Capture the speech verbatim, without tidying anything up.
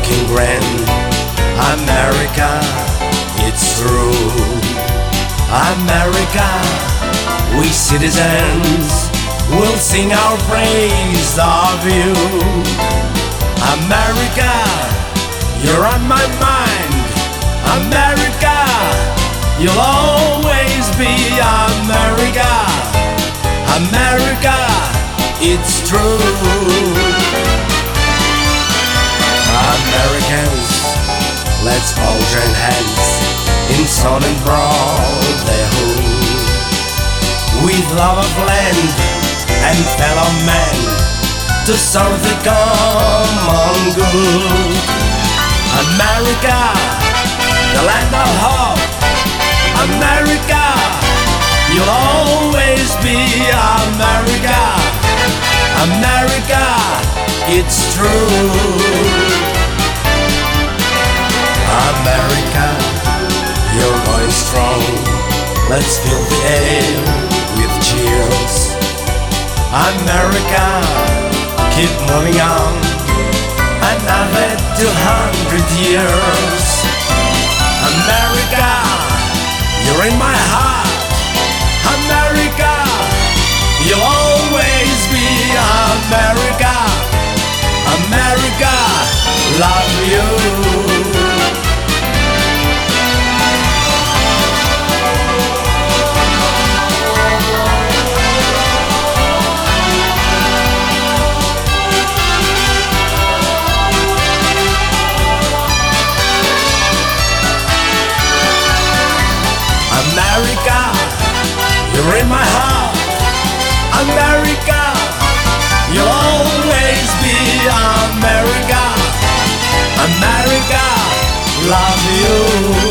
looking grand. America, it's true. America, we citizens will sing our praise of you. America, you're on my mind. America, you'll always be America. America, it's true. Americans, let's all join hands in son and brotherhood, with love of land and fellow men, to serve the common good. America, the land of hope. America, you'll always be America. America, it's true. America, you're going strong. Let's fill the air with cheers. America, keep moving on another two hundred years. America, you're in my heart. America, you'll always be America. America, love you. America, you're in my heart. America, you'll always be America. America, love you.